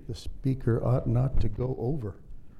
The speaker ought not to go over.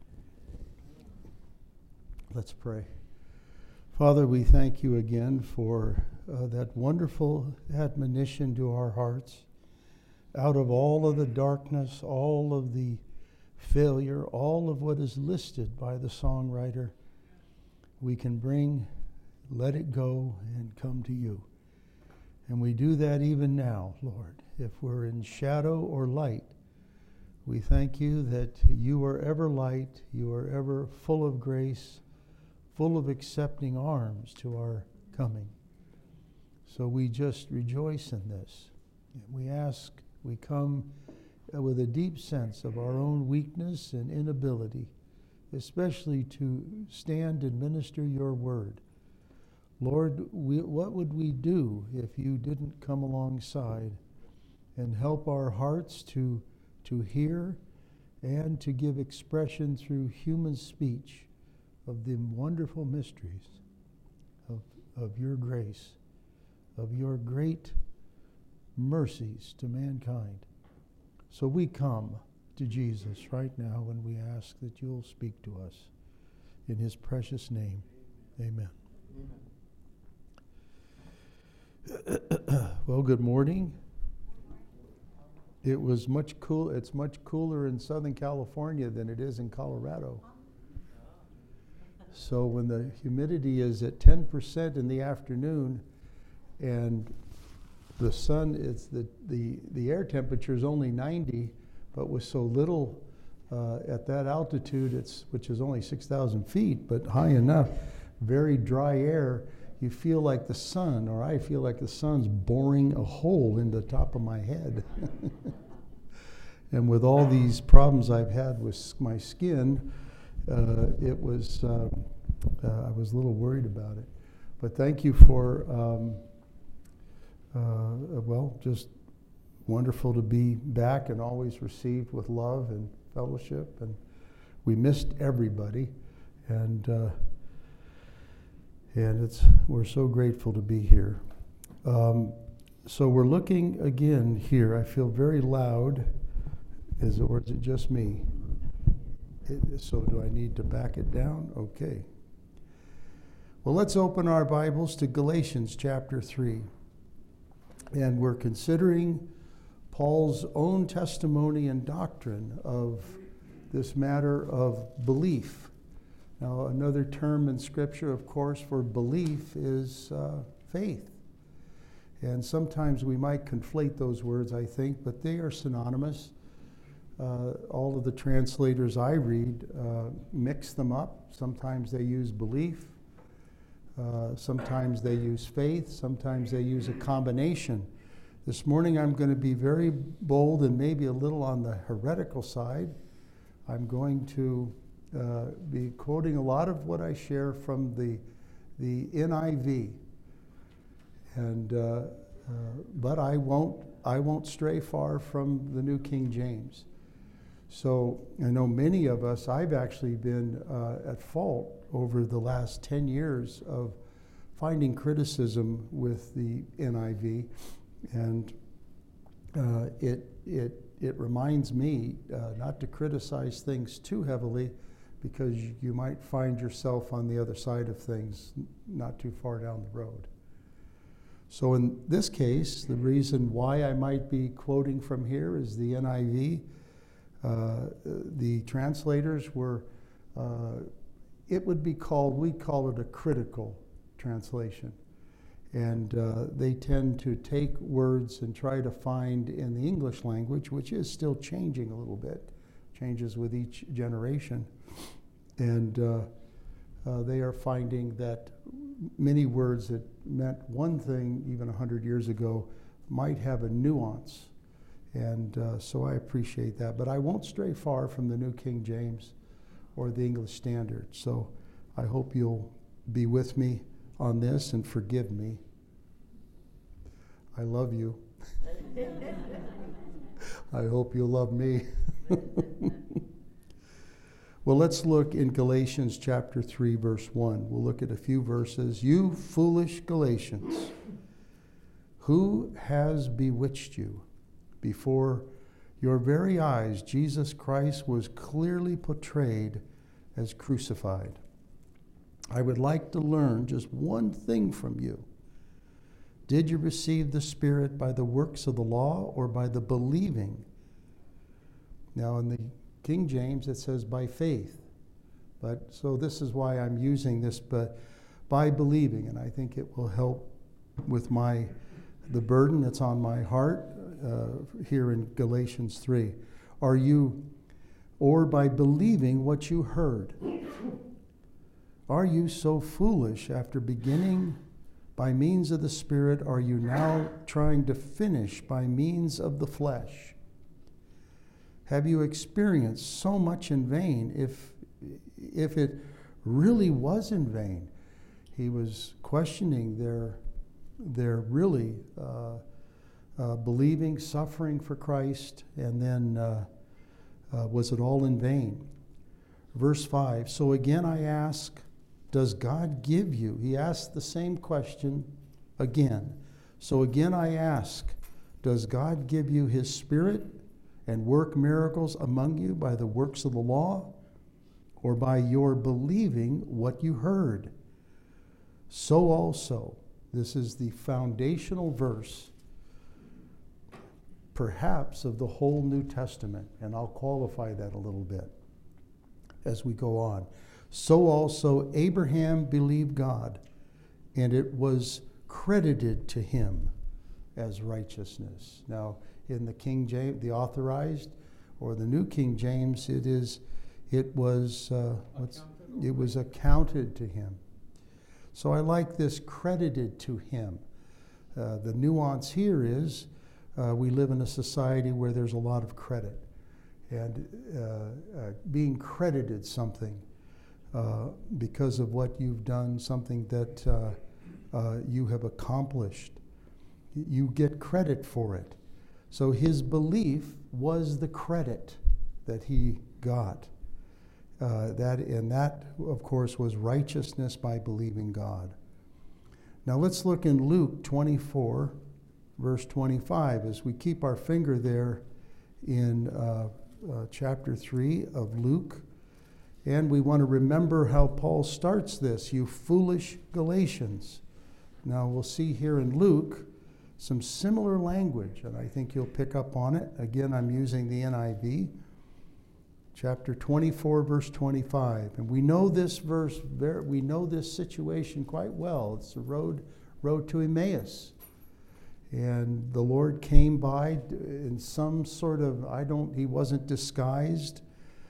Let's pray. Father, we thank you again for that wonderful admonition to our hearts. Out of all of the darkness, all of the failure, all of what is listed by the songwriter, we can bring, let it go, and come to you. And we do that even now, Lord. If we're in shadow or light, we thank you that you are ever light, you are ever full of grace, full of accepting arms to our coming. So we just rejoice in this. We ask, we come with a deep sense of our own weakness and inability, especially to stand and minister your word. Lord, what would we do if you didn't come alongside and help our hearts to hear and to give expression through human speech of the wonderful mysteries of your grace, of your great mercies to mankind. So we come to Jesus right now and we ask that you'll speak to us. In his precious name, amen. Well, good morning. It was much cool. It's much cooler in Southern California than it is in Colorado. So when the humidity is at 10% in the afternoon and the sun, it's the air temperature is only 90, but with so little at that altitude, which is only 6,000 feet, but high enough, very dry air, you feel like the sun, or I feel like the sun's boring a hole in the top of my head. And with all these problems I've had with my skin, I was a little worried about it. But thank you for, just wonderful to be back and always received with love and fellowship. And we missed everybody, and we're so grateful to be here. So we're looking again here. I feel very loud. Or is it just me? So do I need to back it down? Okay. Well, let's open our Bibles to Galatians chapter 3. And we're considering Paul's own testimony and doctrine of this matter of belief. Now, another term in Scripture, of course, for belief is faith. And sometimes we might conflate those words, I think, but they are synonymous. All of the translators I read mix them up. Sometimes they use belief. Sometimes they use faith. Sometimes they use a combination. This morning I'm going to be very bold and maybe a little on the heretical side. I'm going to be quoting a lot of what I share from the NIV. And but I won't stray far from the New King James. So I know many of us, I've actually been at fault over the last 10 years of finding criticism with the NIV, and it reminds me not to criticize things too heavily, because you might find yourself on the other side of things not too far down the road. So in this case, the reason why I might be quoting from here is the NIV. The translators were, we'd call it a critical translation. And they tend to take words and try to find in the English language, which is still changing a little bit, changes with each generation. And they are finding that many words that meant one thing even 100 years ago might have a nuance. And so I appreciate that. But I won't stray far from the New King James or the English Standard. So I hope you'll be with me on this and forgive me. I love you. I hope you'll love me. Well, let's look in Galatians chapter 3, verse 1. We'll look at a few verses. You foolish Galatians, who has bewitched you? Before your very eyes, Jesus Christ was clearly portrayed as crucified. I would like to learn just one thing from you. Did you receive the Spirit by the works of the law or by the believing? Now in the King James it says by faith. But so this is why I'm using this, but by believing, and I think it will help with the burden that's on my heart here in Galatians 3. Are you, or by believing what you heard? Are you so foolish after beginning by means of the Spirit? Are you now trying to finish by means of the flesh? Have you experienced so much in vain if it really was in vain? He was questioning their really believing, suffering for Christ, and then was it all in vain? Verse 5, so again I ask, does God give you? He asked the same question again. So again I ask, does God give you his Spirit and work miracles among you by the works of the law or by your believing what you heard? So also, this is the foundational verse, perhaps of the whole New Testament, and I'll qualify that a little bit as we go on. So also Abraham believed God, and it was credited to him as righteousness. Now, in the King James, the Authorized, or the New King James, it was accounted to him. So I like this credited to him. The nuance here is we live in a society where there's a lot of credit, and being credited something because of what you've done, something that you have accomplished. You get credit for it. So his belief was the credit that he got. That, of course, was righteousness by believing God. Now let's look in Luke 24, verse 25, as we keep our finger there in chapter 3 of Luke. And we want to remember how Paul starts this, you foolish Galatians. Now we'll see here in Luke some similar language, and I think you'll pick up on it. Again, I'm using the NIV. Chapter 24, verse 25. And we know this verse, we know this situation quite well. It's the road to Emmaus. And the Lord came by in some sort of, he wasn't disguised.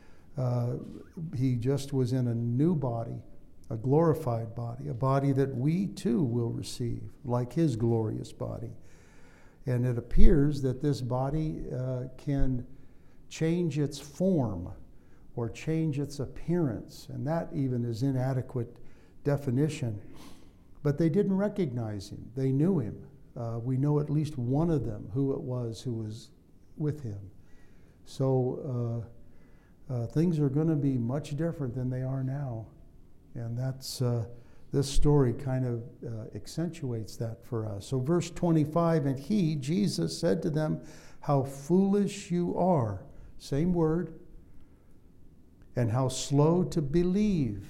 He just was in a new body, a glorified body, a body that we too will receive, like his glorious body. And it appears that this body can change its form or change its appearance, and that even is inadequate definition. But they didn't recognize him. They knew him. We know at least one of them who it was who was with him. So things are going to be much different than they are now. And that's this story kind of accentuates that for us. So verse 25, and he, Jesus, said to them, how foolish you are. Same word. And how slow to believe.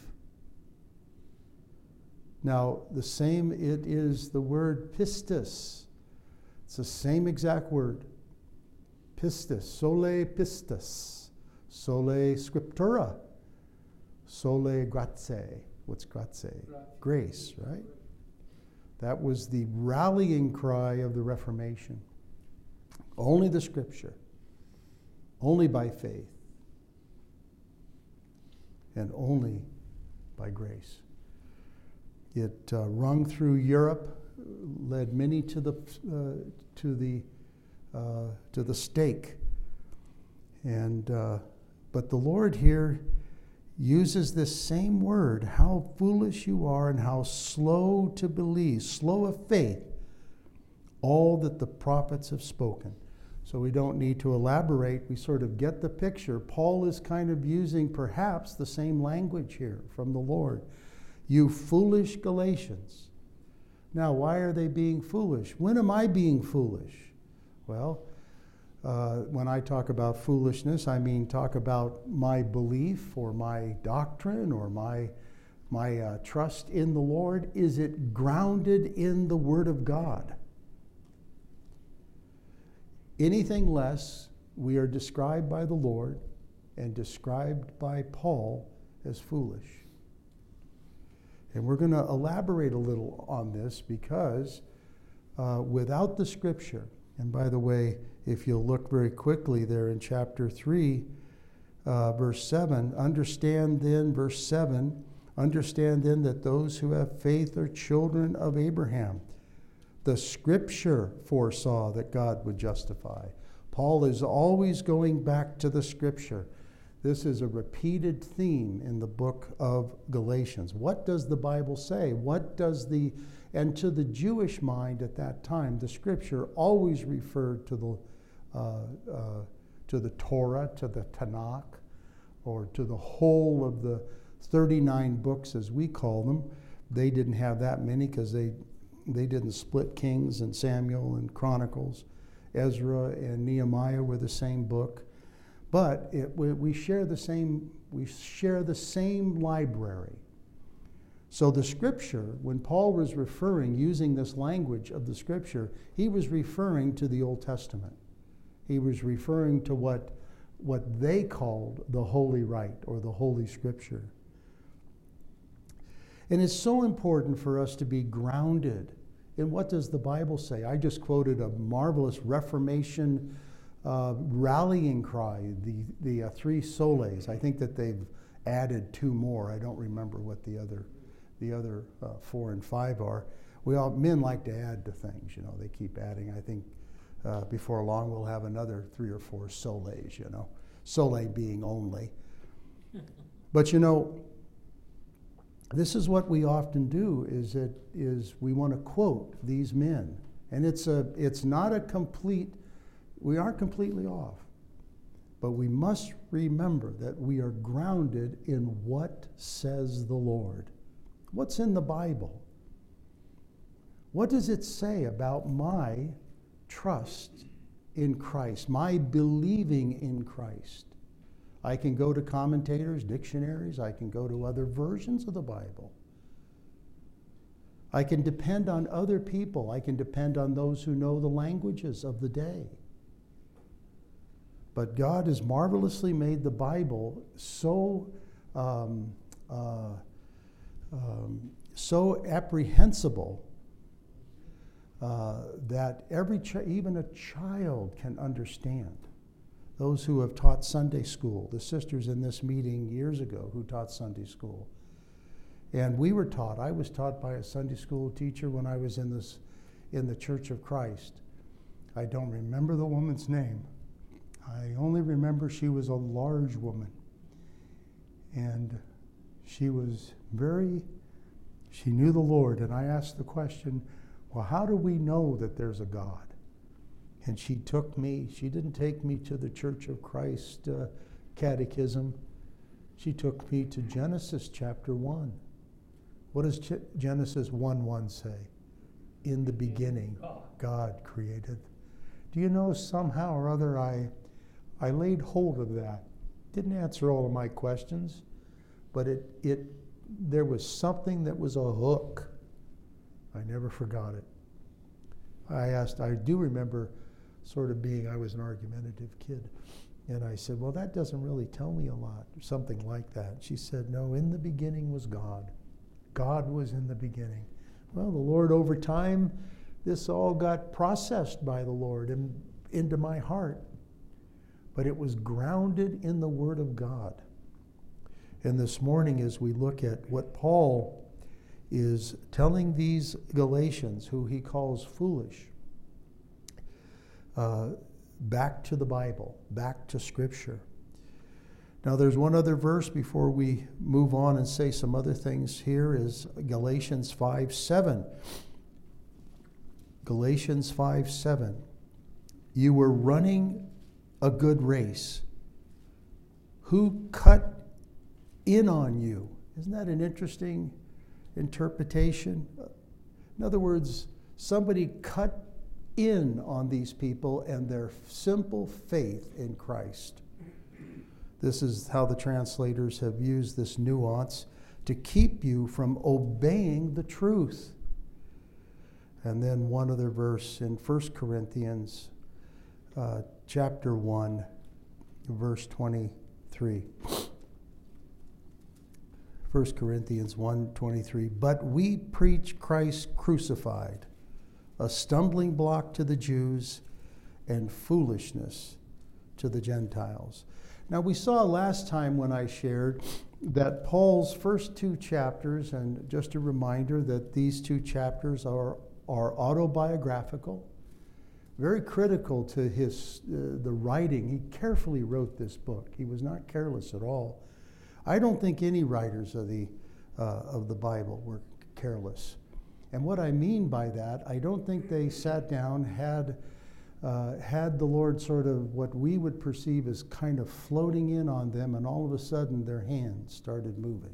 Now, it is the word pistis. It's the same exact word. Pistis, sole pistis, sole scriptura, sole grazie. What's grazie? Grace, right? That was the rallying cry of the Reformation. Only the Scripture, only by faith, and only by grace. It rung through Europe, led many to the stake, and but the Lord here uses this same word, how foolish you are and how slow to believe, slow of faith, all that the prophets have spoken. So we don't need to elaborate. We sort of get the picture. Paul is kind of using perhaps the same language here from the Lord. You foolish Galatians. Now, why are they being foolish? When am I being foolish? Well, When I talk about foolishness, I mean talk about my belief or my doctrine or my trust in the Lord. Is it grounded in the Word of God? Anything less, we are described by the Lord and described by Paul as foolish. And we're going to elaborate a little on this because without the Scripture, and by the way, if you'll look very quickly there in chapter 3, verse 7, understand then, verse 7, understand then that those who have faith are children of Abraham. The Scripture foresaw that God would justify. Paul is always going back to the Scripture. This is a repeated theme in the book of Galatians. What does the Bible say? And to the Jewish mind at that time, the Scripture always referred to the Torah, to the Tanakh, or to the whole of the 39 books, as we call them. They didn't have that many because they didn't split Kings and Samuel and Chronicles. Ezra and Nehemiah were the same book. But we share the same library. So the Scripture, when Paul was using this language of the Scripture, he was referring to the Old Testament. He was referring to what they called the Holy Write or the Holy Scripture. And it's so important for us to be grounded in what does the Bible say. I just quoted a marvelous Reformation rallying cry, the three soles. I think that they've added two more. I don't remember what the other 4 and 5 are. Men like to add to things, they keep adding. I think before long we'll have another 3 or 4 soles, Sole being only. But this is what we often do is we want to quote these men. And it's not a complete, we aren't completely off. But we must remember that we are grounded in what says the Lord. What's in the Bible? What does it say about my trust in Christ, my believing in Christ? I can go to commentators, dictionaries. I can go to other versions of the Bible. I can depend on other people. I can depend on those who know the languages of the day. But God has marvelously made the Bible so apprehensible that even a child can understand. Those who have taught Sunday school, the sisters in this meeting years ago who taught Sunday school. And I was taught by a Sunday school teacher when I was in the Church of Christ. I don't remember the woman's name. I only remember she was a large woman. And she knew the Lord. And I asked the question, well, how do we know that there's a God? And she didn't take me to the Church of Christ catechism. She took me to Genesis chapter 1. What does Genesis 1:1 say? In the beginning, God created. Do you know, somehow or other, I laid hold of that. Didn't answer all of my questions, but there was something that was a hook. I never forgot it. I do remember sort of I was an argumentative kid. And I said, well, that doesn't really tell me a lot, or something like that. She said, no, in the beginning was God. God was in the beginning. Well, the Lord, over time, this all got processed by the Lord and into my heart. But it was grounded in the Word of God. And this morning, as we look at what Paul is telling these Galatians, who he calls foolish, back to the Bible, back to Scripture. Now, there's one other verse before we move on and say some other things here is Galatians 5:7. Galatians 5:7. You were running a good race. Who cut in on you? Isn't that an interesting interpretation? In other words, somebody cut in on these people and their simple faith in Christ. This is how the translators have used this nuance to keep you from obeying the truth. And then one other verse in 1 Corinthians chapter 1, verse 23. 1 Corinthians 1:23. But we preach Christ crucified, a stumbling block to the Jews and foolishness to the Gentiles. Now, we saw last time when I shared that Paul's first two chapters, and just a reminder that these two chapters are autobiographical, very critical to the writing. He carefully wrote this book. He was not careless at all. I don't think any writers of the Bible were careless. And what I mean by that, I don't think they sat down, had the Lord sort of what we would perceive as kind of floating in on them, and all of a sudden their hands started moving.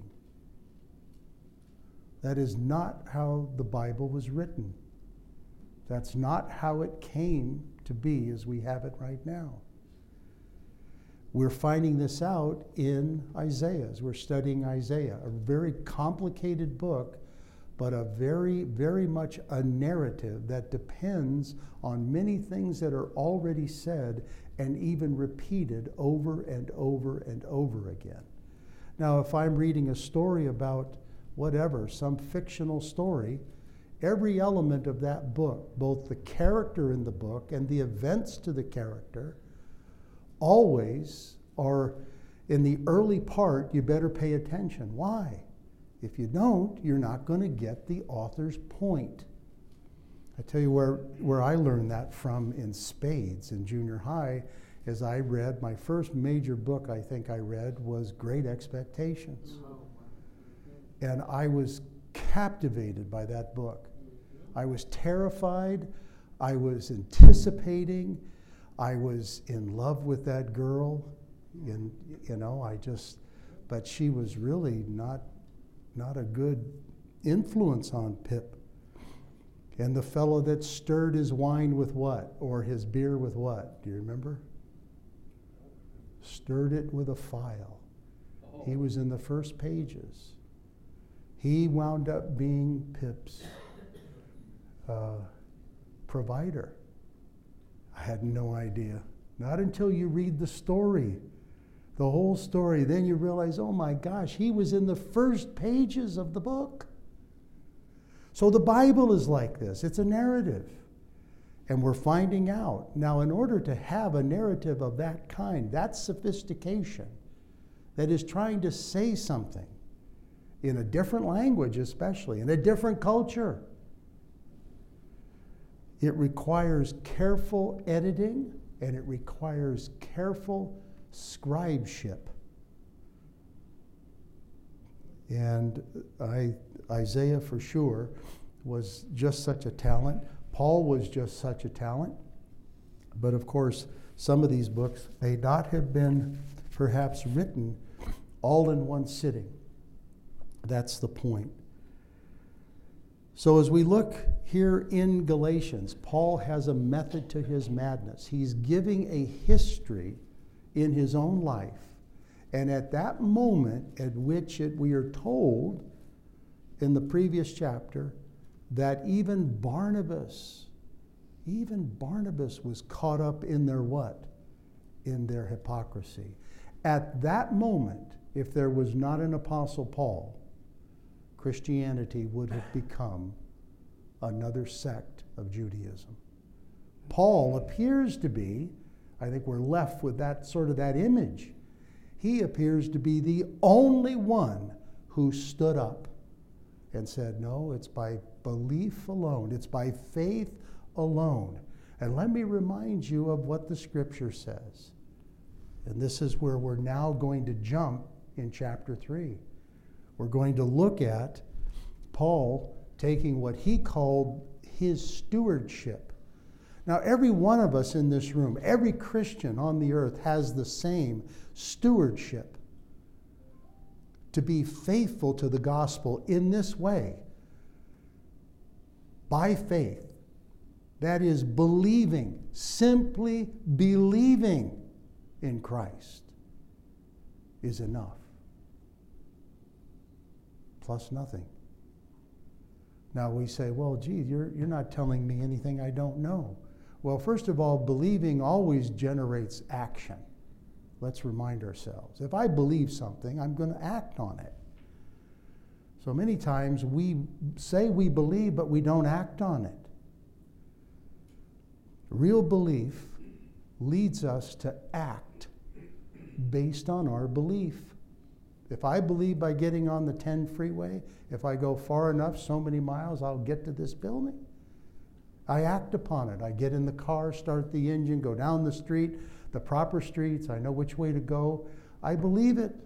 That is not how the Bible was written. That's not how it came to be as we have it right now. We're finding this out in Isaiah, as we're studying Isaiah, a very complicated book, but a very, very much a narrative that depends on many things that are already said and even repeated over and over and over again. Now, if I'm reading a story about whatever, some fictional story, every element of that book, both the character in the book and the events to the character, always are in the early part, you better pay attention. Why? If you don't, you're not going to get the author's point. I tell you where I learned that from in spades in junior high, as I read, my first major book I think I read was Great Expectations. And I was captivated by that book. I was terrified. I was anticipating. I was in love with that girl. And, but she was really not a good influence on Pip. And the fellow that stirred his wine with what? Or his beer with what? Do you remember? Stirred it with a file. Oh. He was in the first pages. He wound up being Pip's provider. I had no idea. Not until you read the story, the whole story, then you realize, oh my gosh, he was in the first pages of the book. So the Bible is like this. It's a narrative. And we're finding out. Now, in order to have a narrative of that kind, that's sophistication, that is trying to say something in a different language, especially, in a different culture. It requires careful editing, and it requires careful scribeship. And Isaiah, for sure, was just such a talent. Paul was just such a talent. But of course, some of these books may not have been perhaps written all in one sitting. That's the point. So as we look here in Galatians, Paul has a method to his madness. He's giving a history in his own life. And at that moment at which we are told in the previous chapter that even Barnabas was caught up in their what? In their hypocrisy. At that moment, if there was not an Apostle Paul, Christianity would have become another sect of Judaism. Paul appears to be, I think we're left with that sort of that image. He appears to be the only one who stood up and said, no, it's by belief alone. It's by faith alone. And let me remind you of what the Scripture says. And this is where we're now going to jump in chapter 3. We're going to look at Paul taking what he called his stewardship. Now, every one of us in this room, every Christian on the earth has the same stewardship to be faithful to the gospel in this way, by faith. That is believing, simply believing in Christ is enough. Plus nothing. Now we say, well, gee, you're not telling me anything I don't know. Well, first of all, believing always generates action. Let's remind ourselves. If I believe something, I'm going to act on it. So many times we say we believe, but we don't act on it. Real belief leads us to act based on our belief. If I believe by getting on the 10 freeway, if I go far enough, so many miles, I'll get to this building. I act upon it. I get in the car, start the engine, go down the street, the proper streets. I know which way to go. I believe it.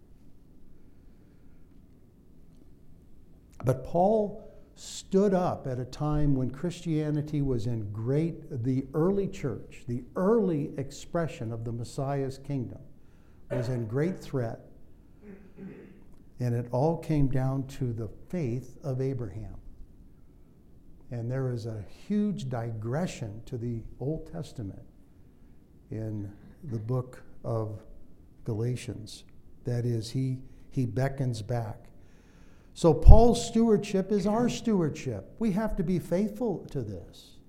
But Paul stood up at a time when Christianity was in the early church, the early expression of the Messiah's kingdom, was in great threat. And it all came down to the faith of Abraham. And there is a huge digression to the Old Testament in the book of Galatians. That is, he beckons back. So Paul's stewardship is our stewardship. We have to be faithful to this.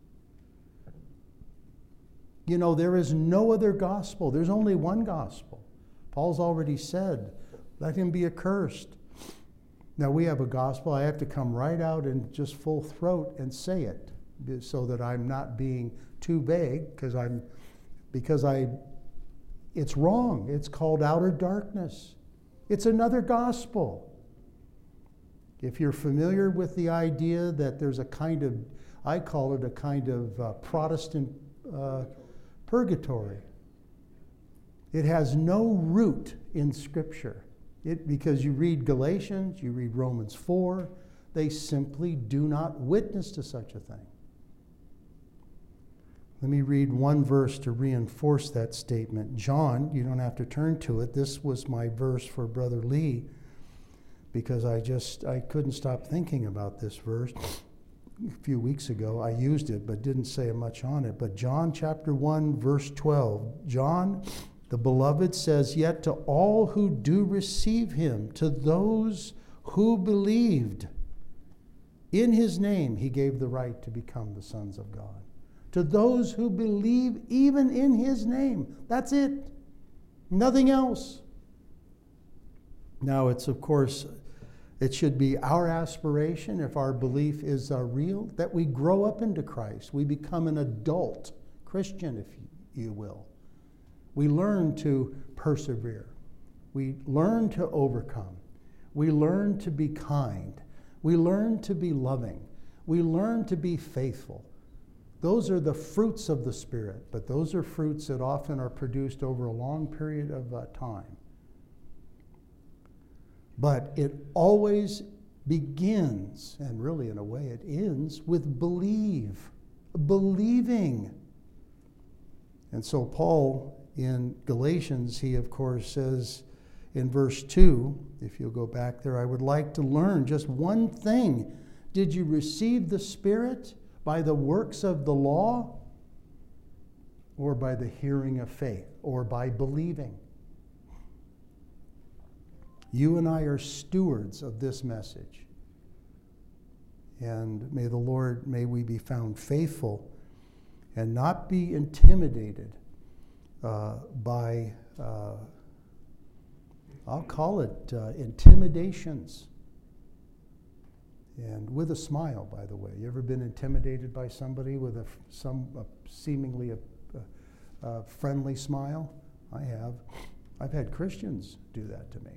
You know, there is no other gospel. There's only one gospel. Paul's already said, let him be accursed. Now we have a gospel. I have to come right out and just full throat and say it so that I'm not being too vague because it's wrong. It's called outer darkness. It's another gospel. If you're familiar with the idea that there's a kind of, I call it a kind of Protestant purgatory. It has no root in Scripture. Because you read Galatians, you read Romans 4, they simply do not witness to such a thing. Let me read one verse to reinforce that statement. John, you don't have to turn to it. This was my verse for Brother Lee because I couldn't stop thinking about this verse. A few weeks ago, I used it but didn't say much on it. But John chapter 1, verse 12. John, the beloved, says, yet to all who do receive him, to those who believed in his name, he gave the right to become the sons of God. To those who believe even in his name. That's it. Nothing else. Now, it's of course, it should be our aspiration, if our belief is real, that we grow up into Christ. We become an adult Christian, if you will. We learn to persevere. We learn to overcome. We learn to be kind. We learn to be loving. We learn to be faithful. Those are the fruits of the Spirit, but those are fruits that often are produced over a long period of time. But it always begins, and really in a way it ends, with believing. And so Paul, in Galatians, he of course says in verse 2, if you'll go back there, I would like to learn just one thing. Did you receive the Spirit by the works of the law, or by the hearing of faith, or by believing? You and I are stewards of this message. And may we be found faithful and not be intimidated by, I'll call it intimidations. And with a smile, by the way. You ever been intimidated by somebody with some seemingly a friendly smile? I have. I've had Christians do that to me.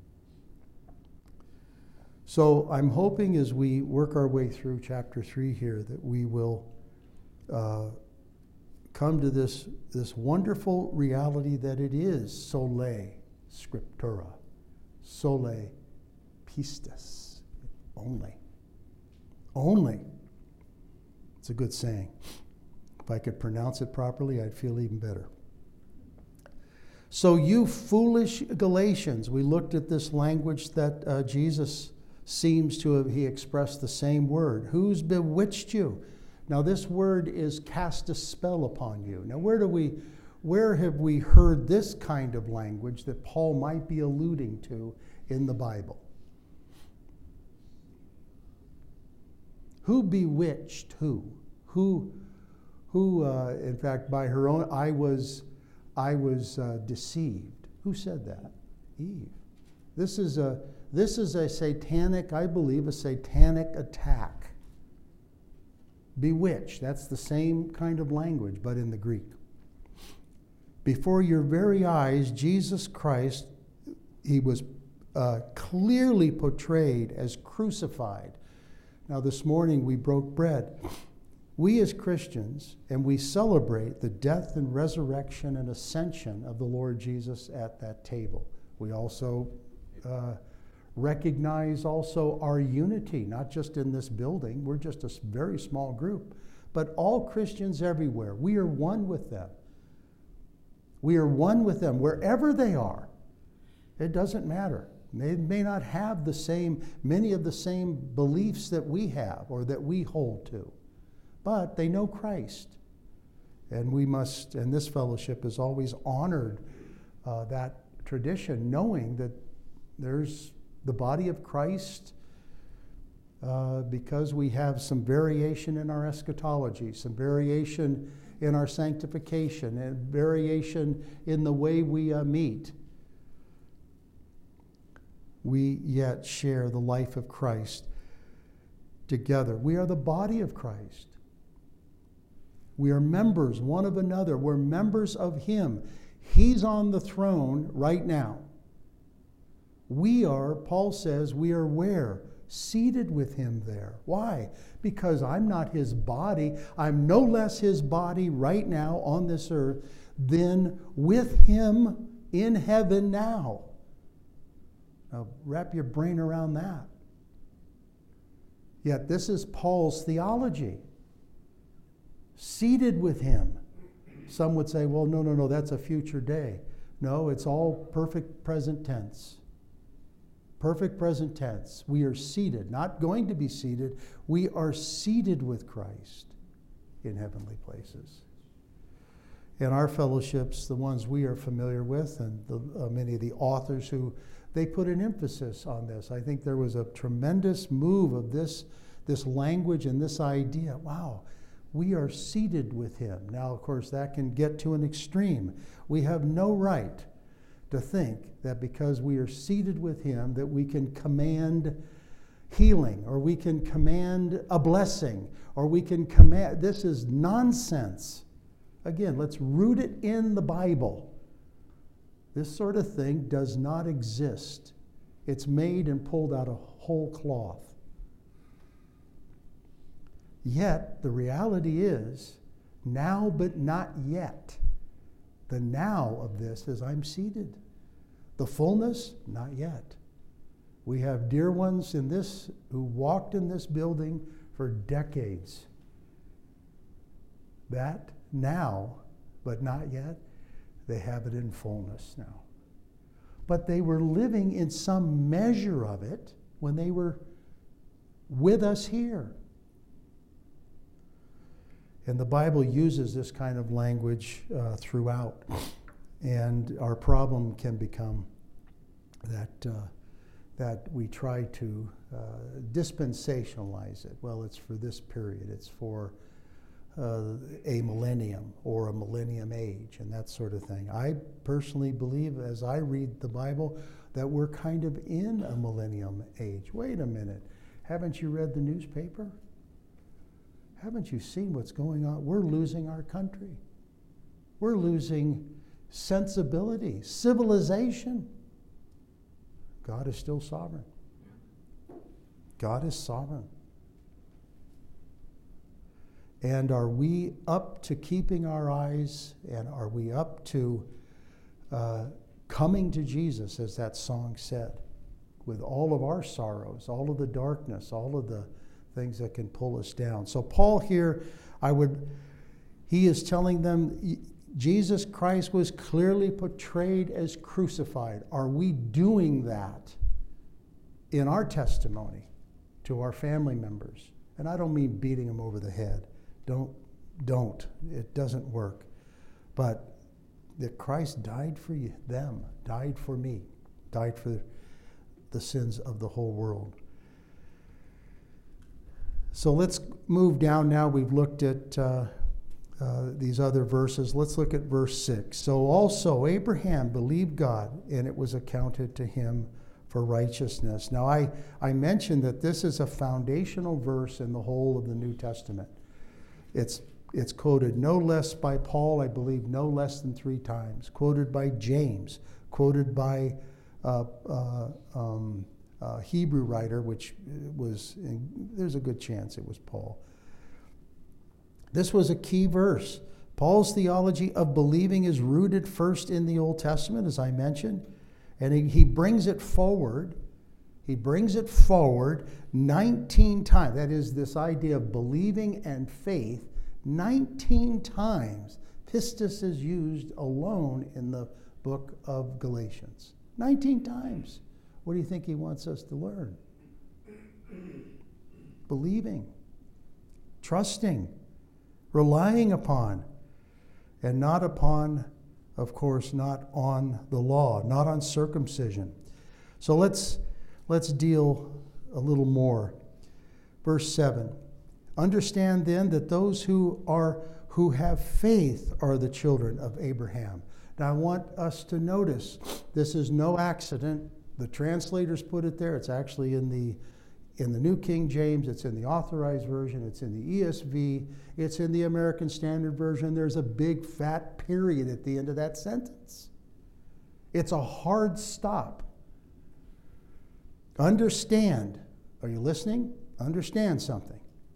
So I'm hoping as we work our way through chapter 3 here that we will come to this wonderful reality that it is sola scriptura, sola pistis, only. Only. It's a good saying. If I could pronounce it properly, I'd feel even better. So you foolish Galatians, we looked at this language that Jesus seems to have, he expressed the same word. Who's bewitched you? Now this word is cast a spell upon you. Now where have we heard this kind of language that Paul might be alluding to in the Bible? Who bewitched who? Who in fact, by her own, I was deceived. Who said that? Eve. This is a satanic, I believe, a satanic attack. Bewitched, that's the same kind of language, but in the Greek. Before your very eyes, Jesus Christ, he was clearly portrayed as crucified. Now this morning we broke bread. We as Christians, and we celebrate the death and resurrection and ascension of the Lord Jesus at that table. We also recognize also our unity, not just in this building. We're just a very small group, but all Christians everywhere. We are one with them. We are one with them wherever they are. It doesn't matter. They may not have many of the same beliefs that we have or that we hold to, but they know Christ. And and this fellowship has always honored that tradition, knowing that there's the body of Christ, because we have some variation in our eschatology, some variation in our sanctification, and variation in the way we meet. We yet share the life of Christ together. We are the body of Christ. We are members one of another. We're members of Him. He's on the throne right now. We are, Paul says, we are where? Seated with Him there. Why? Because I'm not His body. I'm no less His body right now on this earth than with Him in heaven now. Now, wrap your brain around that. Yet this is Paul's theology. Seated with Him. Some would say, well, no, that's a future day. No, it's all perfect present tense. Perfect present tense. We are seated, not going to be seated. We are seated with Christ in heavenly places. And our fellowships, the ones we are familiar with, and many of the authors who, they put an emphasis on this. I think there was a tremendous move of this language and this idea. Wow, we are seated with Him. Now, of course, that can get to an extreme. We have no right to think that because we are seated with Him that we can command healing, or we can command a blessing, or we can command. This is nonsense. Again, let's root it in the Bible. This sort of thing does not exist. It's made and pulled out of whole cloth. Yet, the reality is, now but not yet. The now of this is I'm seated. The fullness, not yet. We have dear ones in this who walked in this building for decades. That now, but not yet, they have it in fullness now. But they were living in some measure of it when they were with us here. And the Bible uses this kind of language throughout. And our problem can become that we try to dispensationalize it. Well, it's for this period. It's for a millennium or a millennium age and that sort of thing. I personally believe, as I read the Bible, that we're kind of in a millennium age. Wait a minute. Haven't you read the newspaper? Haven't you seen what's going on? We're losing our country. We're losing sensibility, civilization. God is still sovereign. God is sovereign. And are we up to keeping our eyes, and are we up to coming to Jesus, as that song said, with all of our sorrows, all of the darkness, all of the things that can pull us down? So Paul here, he is telling them Jesus Christ was clearly portrayed as crucified. Are we doing that in our testimony to our family members? And I don't mean beating them over the head. Don't. It doesn't work. But that Christ died for you, them, died for me, died for the sins of the whole world. So let's move down now. We've looked at these other verses. Let's look at verse 6. So also Abraham believed God, and it was accounted to him for righteousness. Now I mentioned that this is a foundational verse in the whole of the New Testament. It's quoted no less by Paul, I believe, no less than 3 times. Quoted by James. Quoted by Hebrew writer, which there's a good chance it was Paul. This was a key verse. Paul's theology of believing is rooted first in the Old Testament, as I mentioned, and he brings it forward. He brings it forward 19 times. That is, this idea of believing and faith, 19 times. Pistis is used alone in the book of Galatians. 19 times. What do you think he wants us to learn? Believing, trusting, relying upon, and not upon, of course, not on the law, not on circumcision. So let's deal a little more. Verse 7. Understand then that those who have faith are the children of Abraham. Now I want us to notice this is no accident. The translators put it there. It's actually in the New King James. It's in the Authorized Version. It's in the ESV. It's in the American Standard Version. There's a big fat period at the end of that sentence. It's a hard stop. Understand. Are you listening? Understand something.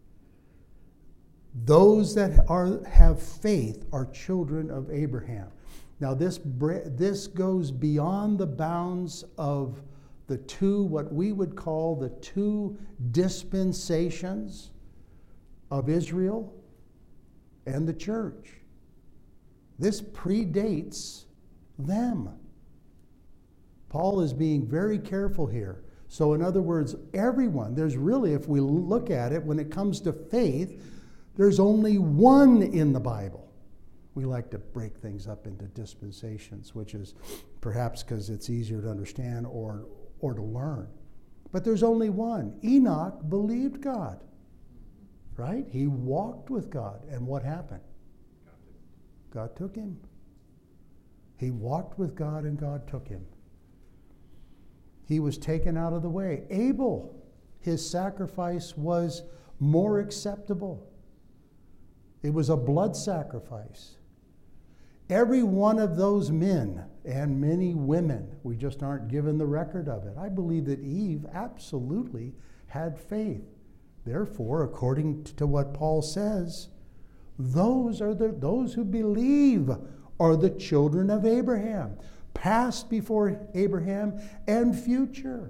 Those that have faith are children of Abraham. Now this goes beyond the bounds of the two, what we would call the 2 dispensations of Israel and the church. This predates them. Paul is being very careful here. So in other words, everyone, there's really, if we look at it, when it comes to faith, there's only one in the Bible. We like to break things up into dispensations, which is perhaps because it's easier to understand or to learn. But there's only one. Enoch believed God, right? He walked with God. And what happened? God took him. He walked with God and God took him. He was taken out of the way. Abel, his sacrifice was more acceptable. It was a blood sacrifice. Every one of those men and many women, we just aren't given the record of it. I believe that Eve absolutely had faith. Therefore, according to what Paul says, those who believe are the children of Abraham, past before Abraham and future.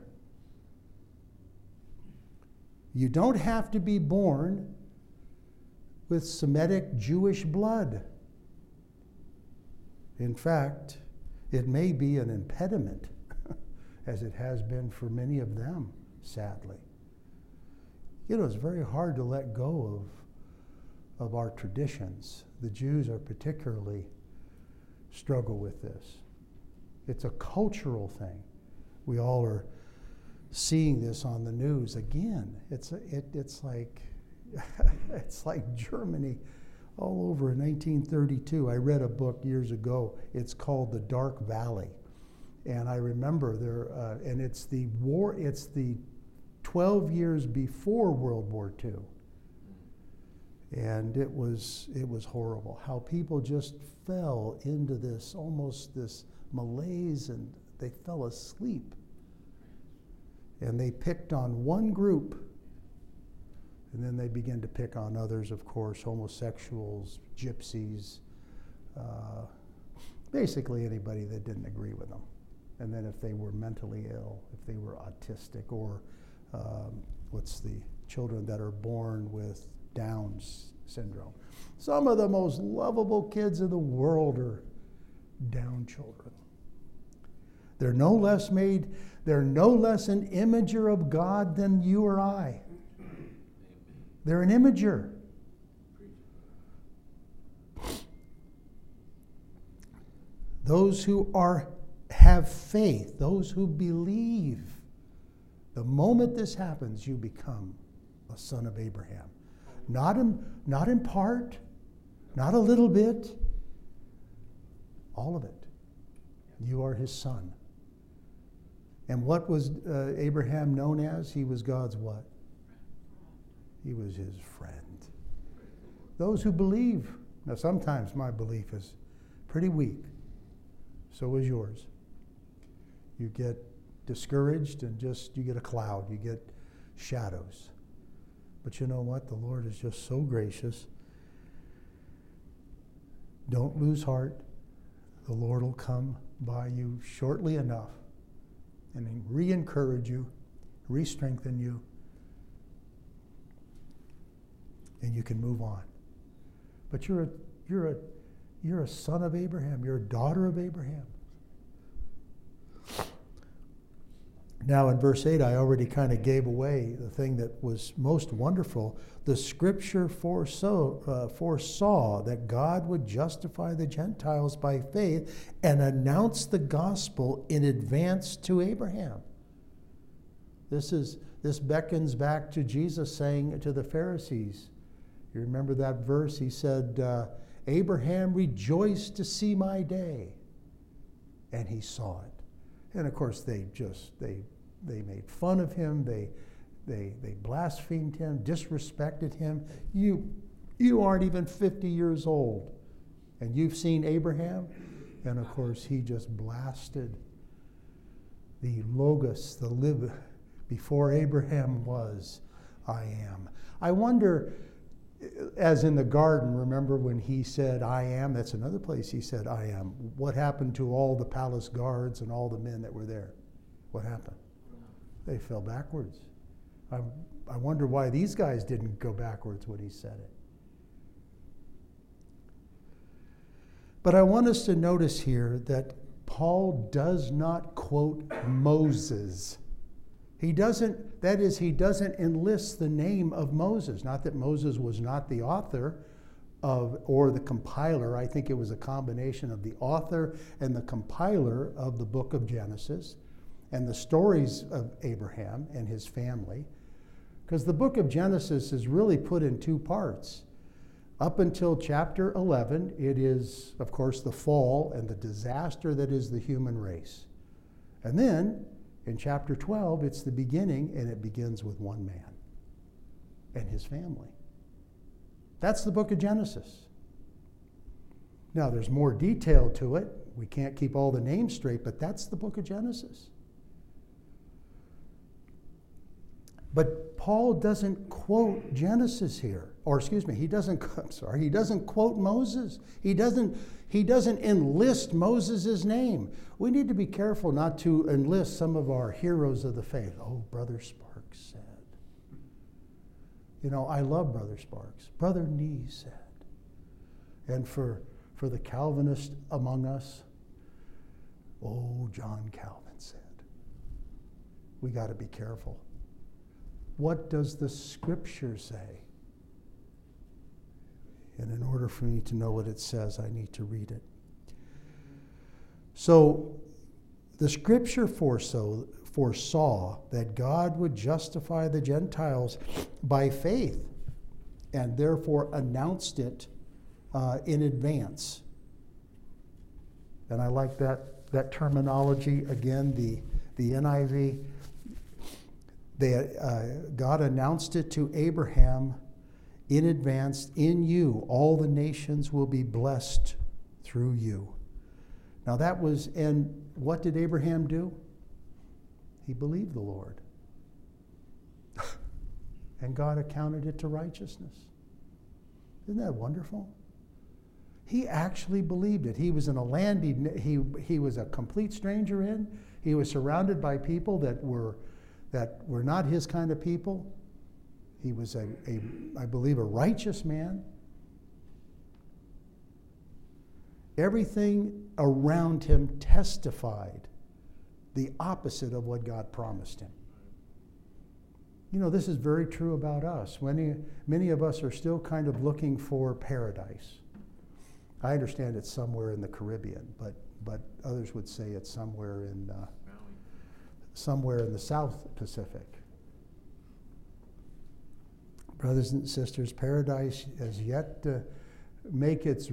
You don't have to be born with Semitic Jewish blood. In fact, it may be an impediment, as it has been for many of them, sadly. You know, it's very hard to let go of our traditions. The Jews are particularly struggle with this. It's a cultural thing. We all are seeing this on the news again. It's like it's like Germany all over in 1932. I read a book years ago. It's called The Dark Valley, and I remember there. And it's the war. It's the 12 years before World War II, and it was horrible. How people just fell into this malaise, and they fell asleep. And they picked on one group. And then they began to pick on others, of course, homosexuals, gypsies, basically anybody that didn't agree with them. And then if they were mentally ill, if they were autistic, or what's the children that are born with Down's syndrome. Some of the most lovable kids in the world are Down children. They're no less an imager of God than you or I. They're an imager. those who have faith, those who believe. The moment this happens, you become a son of Abraham. Not in part, not a little bit, all of it. You are his son. And what was Abraham known as? He was God's what? He was his friend. Those who believe. Now, sometimes my belief is pretty weak. So is yours. You get discouraged and you get a cloud. You get shadows. But you know what? The Lord is just so gracious. Don't lose heart. The Lord will come by you shortly enough and re-encourage you, re-strengthen you, and you can move on. But you're a son of Abraham. You're a daughter of Abraham. Now in verse 8, I already kind of gave away the thing that was most wonderful. The scripture foresaw that God would justify the Gentiles by faith and announce the gospel in advance to Abraham. This beckons back to Jesus saying to the Pharisees, you remember that verse? He said, Abraham rejoiced to see my day. And he saw it. And of course, they made fun of him. They blasphemed him, disrespected him. You aren't even 50 years old, and you've seen Abraham? And of course, he just blasted the Logos, the live before Abraham was, I am. I wonder, as in the garden, remember when he said, I am? That's another place he said, I am. What happened to all the palace guards and all the men that were there? What happened? They fell backwards. I wonder why these guys didn't go backwards when he said it. But I want us to notice here that Paul does not quote Moses. He doesn't enlist the name of Moses. Not that Moses was not the author or the compiler. I think it was a combination of the author and the compiler of the book of Genesis and the stories of Abraham and his family. Because the book of Genesis is really put in two parts. Up until chapter 11, it is, of course, the fall and the disaster that is the human race. And then, in chapter 12, it's the beginning, and it begins with one man and his family. That's the book of Genesis. Now, there's more detail to it. We can't keep all the names straight, but that's the book of Genesis. But Paul doesn't quote Genesis here. Or excuse me, he doesn't quote Moses. He doesn't enlist Moses' name. We need to be careful not to enlist some of our heroes of the faith. Oh, Brother Sparks said. You know, I love Brother Sparks. Brother Nee said. And for the Calvinist among us, oh, John Calvin said. We got to be careful. What does the scripture say? And in order for me to know what it says, I need to read it. So, the scripture foresaw that God would justify the Gentiles by faith and therefore announced it in advance. And I like that terminology. Again, the NIV. God announced it to Abraham in advance, in you, all the nations will be blessed through you. Now that was, and what did Abraham do? He believed the Lord. And God accounted it to righteousness. Isn't that wonderful? He actually believed it. He was in a land he was a complete stranger in. He was surrounded by people that were not his kind of people. He was I believe, a righteous man. Everything around him testified the opposite of what God promised him. You know, this is very true about us. Many of us are still kind of looking for paradise. I understand it's somewhere in the Caribbean, but but others would say it's somewhere in the South Pacific. Brothers and sisters, paradise has yet to make its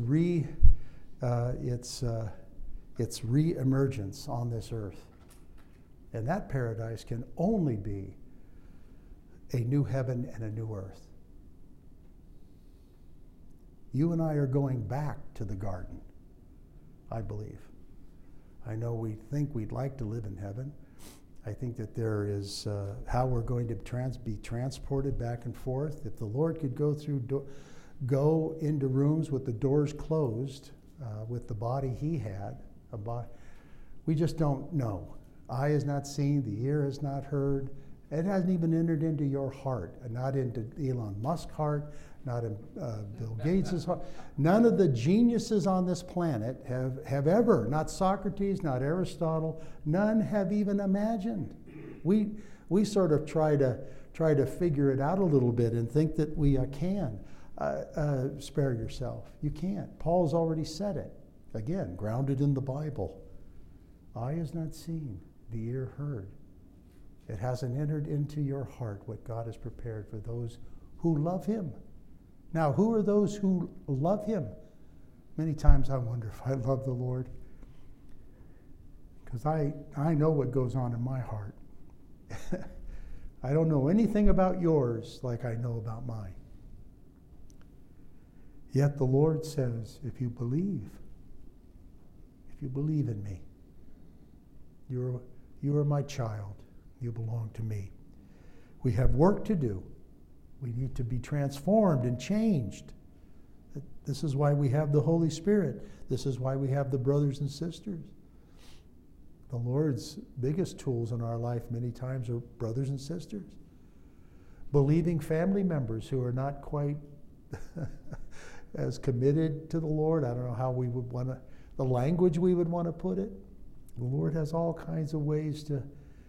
re-emergence on this earth. And that paradise can only be a new heaven and a new earth. You and I are going back to the garden, I believe. I know we think we'd like to live in heaven. I think that there is how we're going to be transported back and forth. If the Lord could go into rooms with the doors closed, with the body he had, we just don't know. Eye has not seen, the ear has not heard. It hasn't even entered into your heart, not into Elon Musk's heart, not in Bill Gates' heart. None of the geniuses on this planet have ever, not Socrates, not Aristotle, none have even imagined. We sort of try to figure it out a little bit and think that we can. Spare yourself. You can't. Paul's already said it. Again, grounded in the Bible. Eye has not seen, the ear heard. It hasn't entered into your heart what God has prepared for those who love him. Now, who are those who love him? Many times I wonder if I love the Lord, because I know what goes on in my heart. I don't know anything about yours like I know about mine. Yet the Lord says, if you believe in me, you are my child. You belong to me. We have work to do. We need to be transformed and changed. This is why we have the Holy Spirit. This is why we have the brothers and sisters. The Lord's biggest tools in our life many times are brothers and sisters. Believing family members who are not quite as committed to the Lord. I don't know how we would want to, the language we would want to put it. The Lord has all kinds of ways to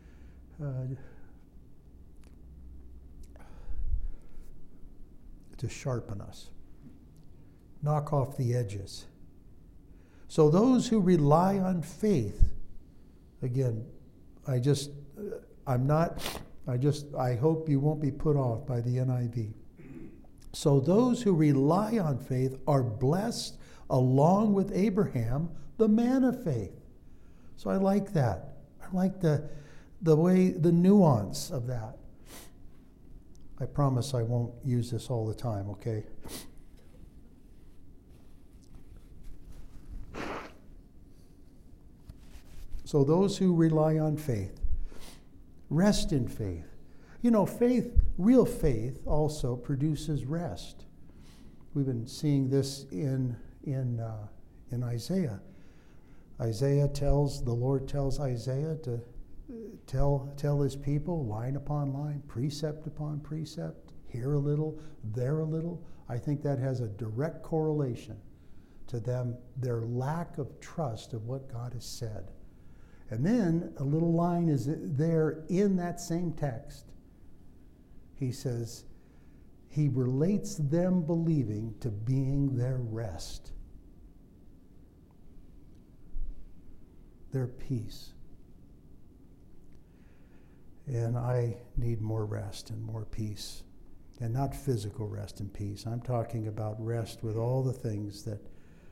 sharpen us, knock off the edges. So those who rely on faith, again, I hope you won't be put off by the NIV. So those who rely on faith are blessed along with Abraham, the man of faith. So I like that. I like the way, the nuance of that. I promise I won't use this all the time, okay? So those who rely on faith, rest in faith. You know, faith, real faith also produces rest. We've been seeing this in Isaiah. The Lord tells Isaiah to tell his people line upon line, precept upon precept, here a little, there a little. I think that has a direct correlation to them, their lack of trust of what God has said. And then a little line is there in that same text. He says, he relates them believing to being their rest, their peace. And I need more rest and more peace. And not physical rest and peace. I'm talking about rest with all the things that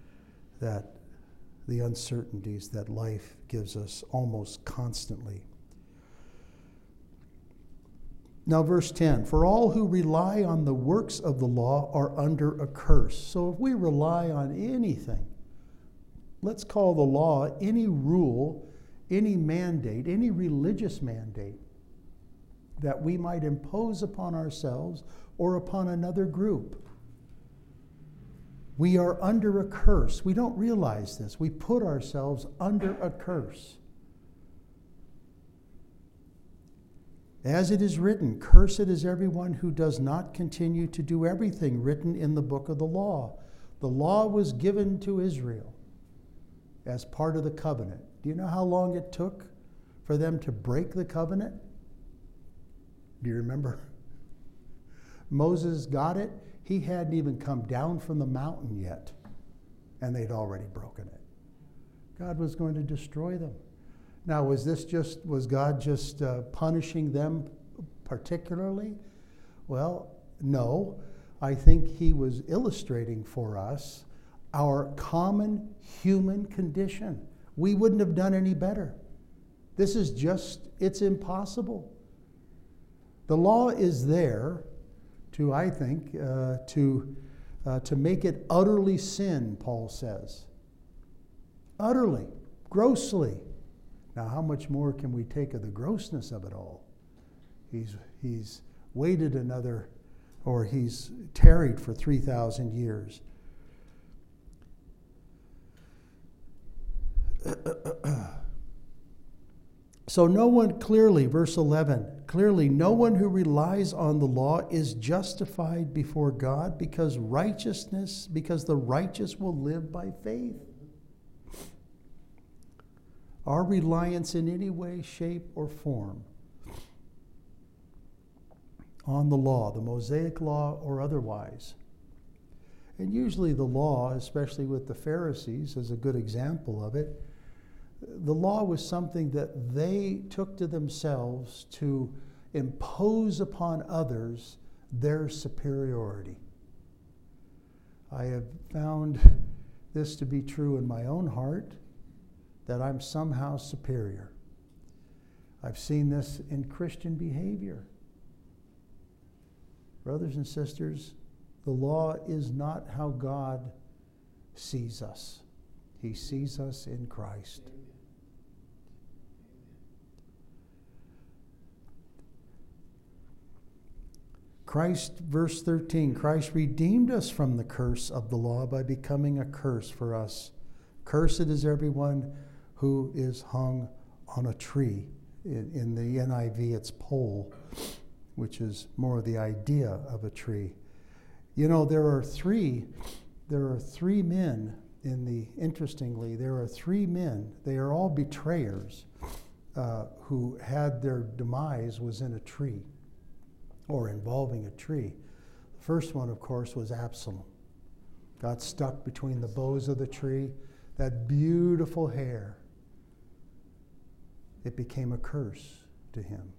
the uncertainties that life gives us almost constantly. Now verse 10, for all who rely on the works of the law are under a curse. So if we rely on anything, let's call the law any rule, any mandate, any religious mandate that we might impose upon ourselves or upon another group. We are under a curse. We don't realize this. We put ourselves under a curse. As it is written, cursed is everyone who does not continue to do everything written in the book of the law. The law was given to Israel as part of the covenant. Do you know how long it took for them to break the covenant? Do you remember? Moses got it. He hadn't even come down from the mountain yet, and they'd already broken it. God was going to destroy them. Now, was God just punishing them particularly? Well, no. I think he was illustrating for us our common human condition. We wouldn't have done any better. This is just, it's impossible. The law is there to, I think, to make it utterly sin, Paul says. Utterly, grossly. Now, how much more can we take of the grossness of it all? He's waited another, or he's tarried for 3,000 years. So no one clearly, verse 11, clearly no one who relies on the law is justified before God because the righteous will live by faith. Our reliance in any way, shape, or form on the law, the Mosaic law or otherwise. And usually the law, especially with the Pharisees, is a good example of it. The law was something that they took to themselves to impose upon others their superiority. I have found this to be true in my own heart, that I'm somehow superior. I've seen this in Christian behavior. Brothers and sisters, the law is not how God sees us. He sees us in Christ. Christ, verse 13, Christ redeemed us from the curse of the law by becoming a curse for us. Cursed is everyone who is hung on a tree. In the NIV, it's pole, which is more the idea of a tree. You know, there are three men interestingly, there are three men. They are all betrayers who had their demise was in a tree or involving a tree. The first one, of course, was Absalom. Got stuck between the boughs of the tree, that beautiful hair. It became a curse to him.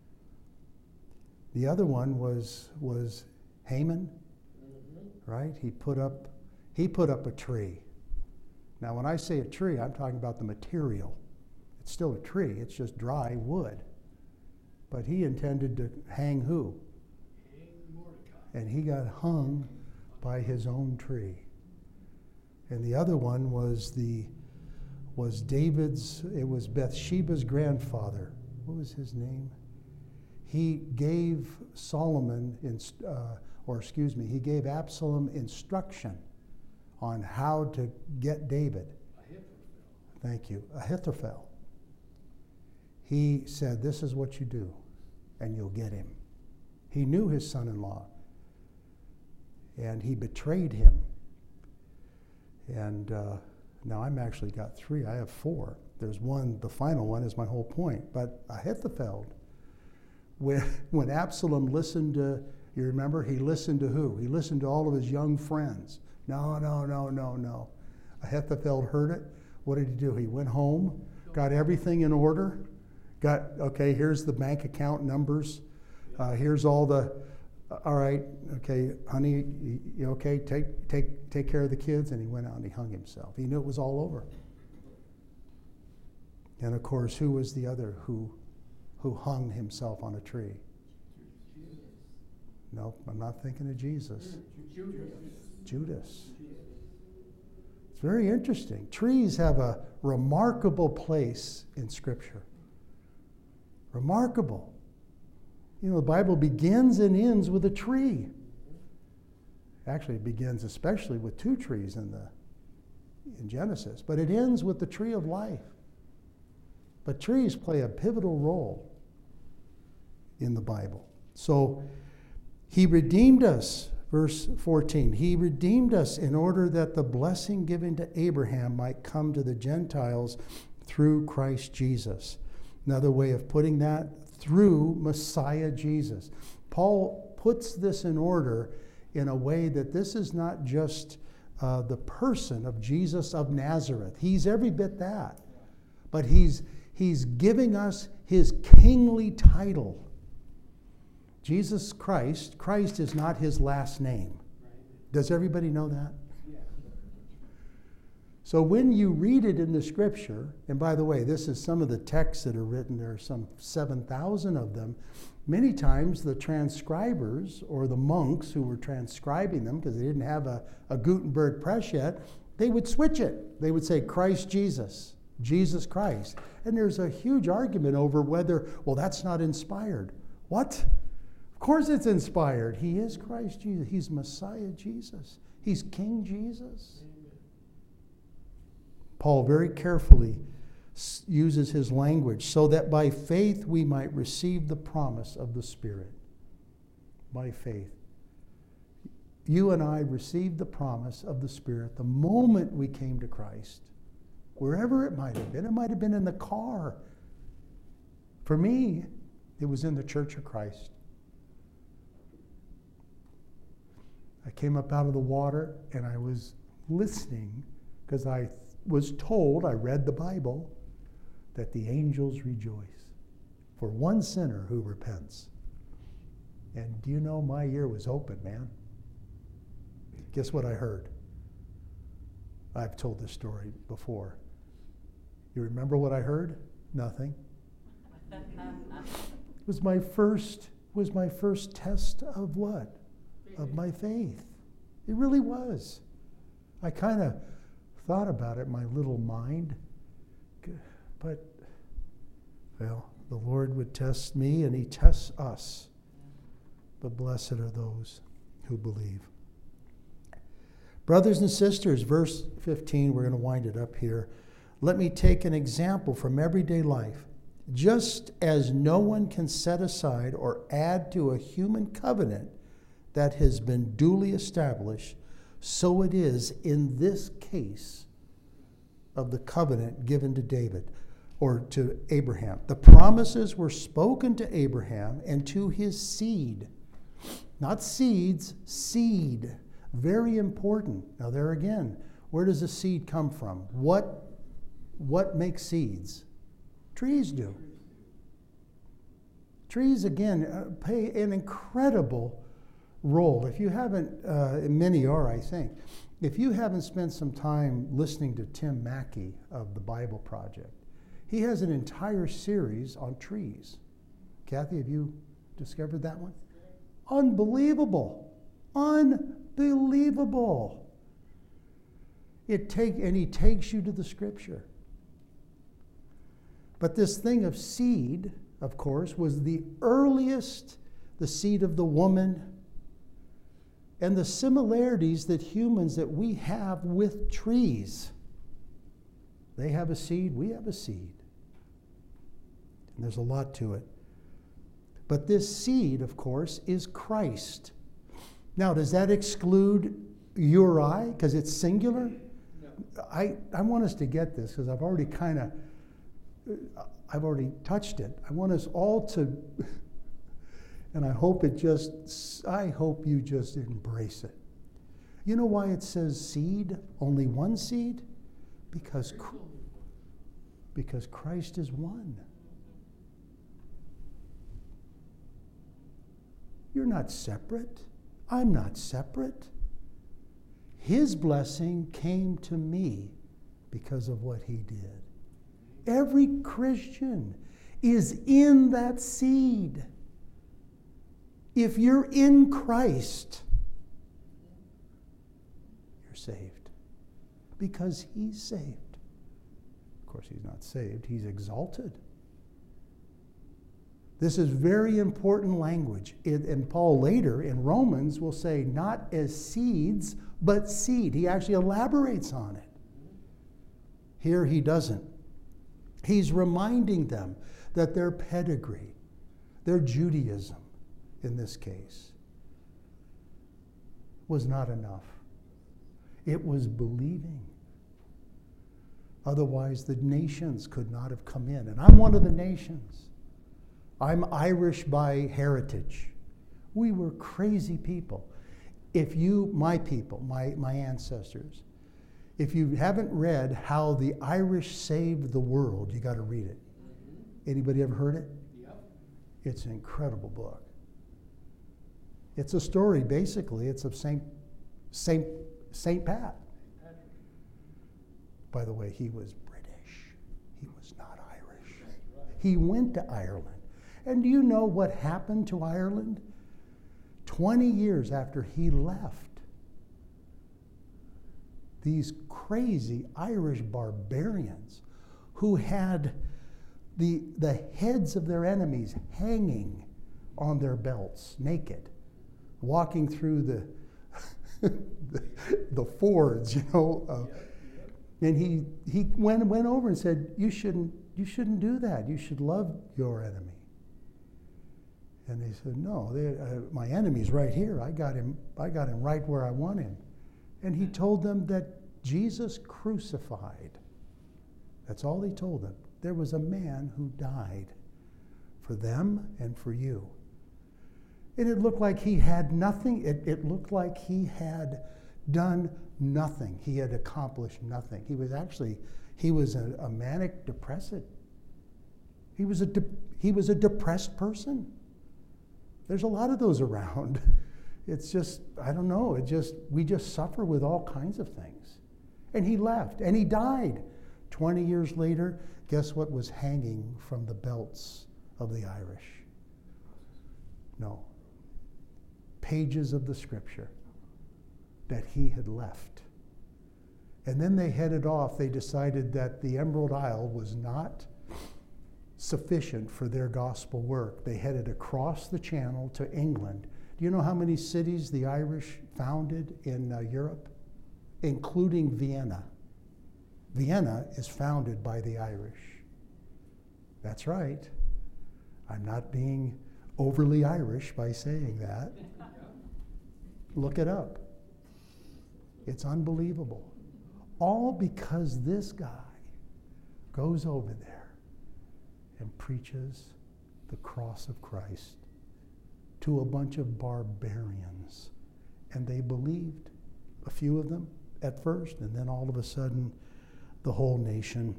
The other one was Haman, right? He put up a tree. Now, when I say a tree, I'm talking about the material. It's still a tree. It's just dry wood. But he intended to hang who? Hang Mordecai. And he got hung by his own tree. And the other one was David's. It was Bathsheba's grandfather. What was his name? He gave he gave Absalom instruction on how to get David. Ahithophel. Thank you. Ahithophel. He said, this is what you do, and you'll get him. He knew his son-in-law, and he betrayed him. And now I'm actually got three. I have four. There's one, the final one is my whole point. But Ahithophel, when Absalom listened to, you remember, he listened to who? He listened to all of his young friends. No. Ahithophel heard it. What did he do? He went home, got everything in order. Here's the bank account numbers. Here's all the, all right, okay, honey, you okay? Take care of the kids. And he went out and he hung himself. He knew it was all over. And of course, who was the other who hung himself on a tree? Nope, I'm not thinking of Jesus. Judas. It's very interesting. Trees have a remarkable place in Scripture. Remarkable. You know, the Bible begins and ends with a tree. Actually, it begins especially with two trees in Genesis, but it ends with the tree of life. But trees play a pivotal role in the Bible. So, he redeemed us, verse 14. He redeemed us in order that the blessing given to Abraham might come to the Gentiles through Christ Jesus. Another way of putting that, through Messiah Jesus. Paul puts this in order in a way that this is not just the person of Jesus of Nazareth. He's every bit that. But he's giving us his kingly title. Jesus Christ, Christ is not his last name. Does everybody know that? So when you read it in the scripture, and by the way, this is some of the texts that are written, there are some 7,000 of them. Many times the transcribers or the monks who were transcribing them, because they didn't have a Gutenberg press yet, they would switch it. They would say Christ Jesus, Jesus Christ. And there's a huge argument over whether, well, that's not inspired. What? Of course it's inspired. He is Christ Jesus. He's Messiah Jesus. He's King Jesus. Paul very carefully uses his language so that by faith we might receive the promise of the Spirit. By faith. You and I received the promise of the Spirit the moment we came to Christ. Wherever it might have been. It might have been in the car. For me, it was in the Church of Christ. I came up out of the water and I was listening because I was told, I read the Bible, that the angels rejoice for one sinner who repents. And do you know, my ear was open, man. Guess what I heard? I've told this story before. You remember what I heard? Nothing. It was my first test of what? Of my faith. It really was. I kind of thought about it in my little mind. But, well, the Lord would test me and he tests us. But blessed are those who believe. Brothers and sisters, verse 15, we're going to wind it up here. Let me take an example from everyday life. Just as no one can set aside or add to a human covenant that has been duly established, so it is in this case of the covenant given to David or to Abraham. The promises were spoken to Abraham and to his seed. Not seeds, seed. Very important. Now there again, where does a seed come from? What makes seeds? Trees do. Trees, again, play an incredible role. If you haven't, many are, I think. If you haven't spent some time listening to Tim Mackey of the Bible Project, he has an entire series on trees. Kathy, have you discovered that one? Unbelievable. Unbelievable. And he takes you to the scripture. But this thing of seed, of course, was the earliest, the seed of the woman, and the similarities that humans that we have with trees. They have a seed, we have a seed. And there's a lot to it. But this seed, of course, is Christ. Now, does that exclude you or I, because it's singular? No. I want us to get this, because I've already touched it. I want us all to, and I hope you just embrace it. You know why it says seed, only one seed? Because Christ is one. You're not separate. I'm not separate. His blessing came to me because of what he did. Every Christian is in that seed. If you're in Christ, you're saved. Because he's saved. Of course, he's not saved. He's exalted. This is very important language. And Paul later in Romans will say, not as seeds, but seed. He actually elaborates on it. Here he doesn't. He's reminding them that their pedigree, their Judaism in this case, was not enough. It was believing. Otherwise, the nations could not have come in. And I'm one of the nations. I'm Irish by heritage. We were crazy people. if you, my people, my ancestors, if you haven't read How the Irish Saved the World, you got to read it. Anybody ever heard it? Yep. It's an incredible book. It's a story, basically. It's of Saint Pat. By the way, he was British. He was not Irish. He went to Ireland. And do you know what happened to Ireland? 20 years after he left, these crazy Irish barbarians who had the heads of their enemies hanging on their belts, naked, walking through the fords, and he went over and said, you shouldn't do that. You should love your enemy. And they said, no, my enemy's right here. I got him right where I want him. And he told them that Jesus crucified. That's all he told them. There was a man who died for them and for you. And it looked like he had nothing. It looked like he had done nothing. He had accomplished nothing. He was a manic depressive. He was a depressed person. There's a lot of those around. It's just, I don't know, we just suffer with all kinds of things. And he left, and he died. 20 years later, guess what was hanging from the belts of the Irish? No. Pages of the scripture that he had left. And then they headed off. They decided that the Emerald Isle was not sufficient for their gospel work. They headed across the channel to England. Do you know how many cities the Irish founded in Europe? Including Vienna. Vienna is founded by the Irish. That's right. I'm not being overly Irish by saying that. Look it up. It's unbelievable. All because this guy goes over there and preaches the cross of Christ to a bunch of barbarians. And they believed, a few of them at first, and then all of a sudden, the whole nation.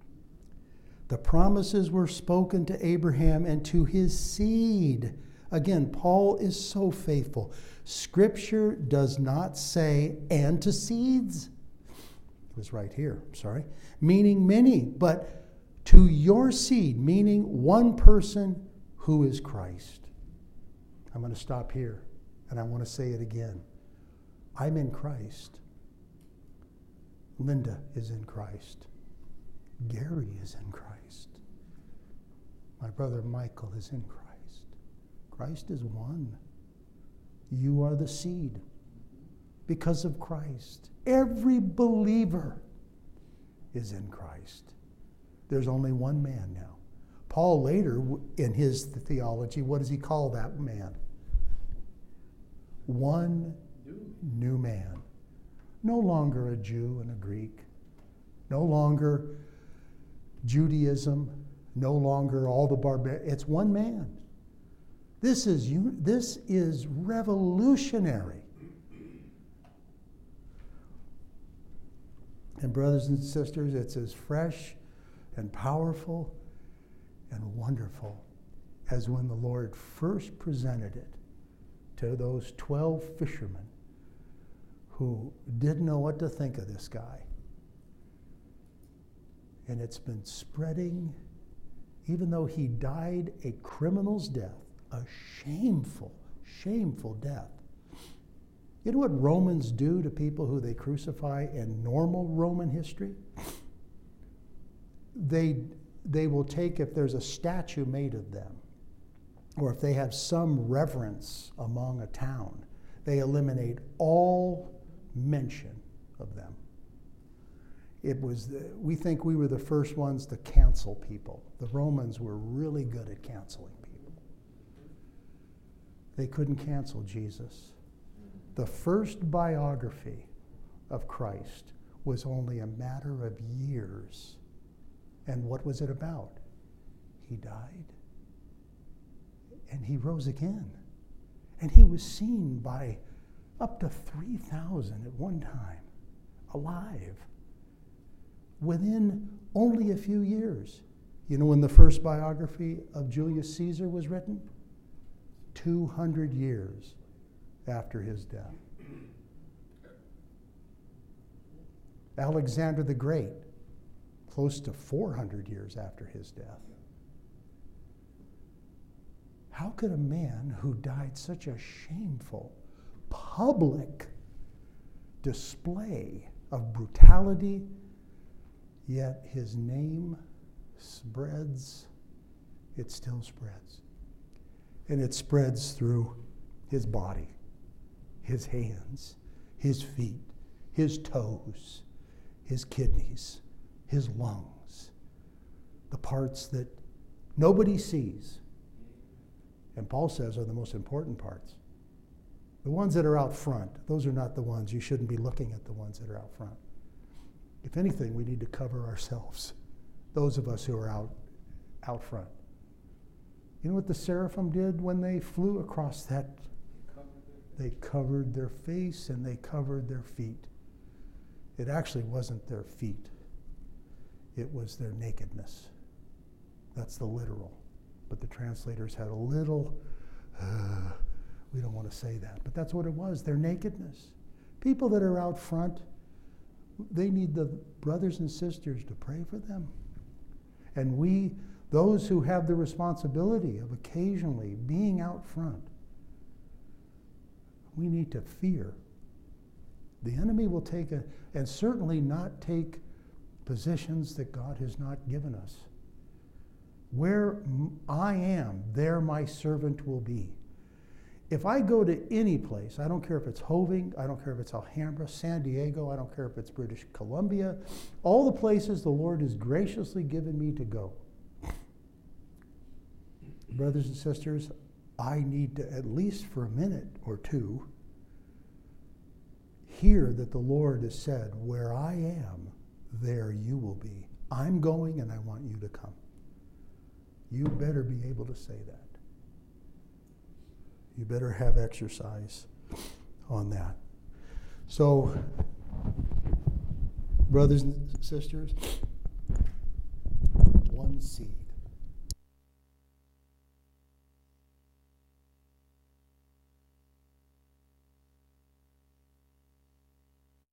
The promises were spoken to Abraham and to his seed. Again, Paul is so faithful. Scripture does not say, and to seeds. It was right here, sorry. Meaning many, but to your seed, meaning one person who is Christ. I'm going to stop here, and I want to say it again. I'm in Christ. Linda is in Christ. Gary is in Christ. My brother Michael is in Christ. Christ is one. You are the seed because of Christ. Every believer is in Christ. There's only one man now. Paul later, in his theology, what does he call that man? One new man. No longer a Jew and a Greek. No longer Judaism. No longer all the barbarians. It's one man. This is revolutionary. And brothers and sisters, it's as fresh and powerful and wonderful as when the Lord first presented it to those 12 fishermen who didn't know what to think of this guy. And it's been spreading, even though he died a criminal's death, a shameful, shameful death. You know what Romans do to people who they crucify in normal Roman history? They will take, if there's a statue made of them, or if they have some reverence among a town, they eliminate all mention of them. We think we were the first ones to cancel people. The Romans were really good at canceling people. They couldn't cancel Jesus. The first biography of Christ was only a matter of years. And what was it about? He died. And he rose again. And he was seen by Up to 3,000 at one time, alive, within only a few years. You know when the first biography of Julius Caesar was written? 200 years after his death. Alexander the Great, close to 400 years after his death. How could a man who died such a shameful, public display of brutality, yet his name spreads, it still spreads. And it spreads through his body, his hands, his feet, his toes, his kidneys, his lungs, the parts that nobody sees, and Paul says are the most important parts. The ones that are out front, those are not the ones. You shouldn't be looking at the ones that are out front. If anything, we need to cover ourselves, those of us who are out front. You know what the seraphim did when they flew across that? They covered their face and they covered their feet. It actually wasn't their feet. It was their nakedness. That's the literal. But the translators had a little, we don't want to say that, but that's what it was, their nakedness. People that are out front, they need the brothers and sisters to pray for them. And we, those who have the responsibility of occasionally being out front, we need to fear. The enemy will take and certainly not take positions that God has not given us. Where I am, there my servant will be. If I go to any place, I don't care if it's Hoving, I don't care if it's Alhambra, San Diego, I don't care if it's British Columbia, all the places the Lord has graciously given me to go. Brothers and sisters, I need to, at least for a minute or two, hear that the Lord has said, where I am, there you will be. I'm going and I want you to come. You better be able to say that. You better have exercise on that. So, brothers and sisters, one seed.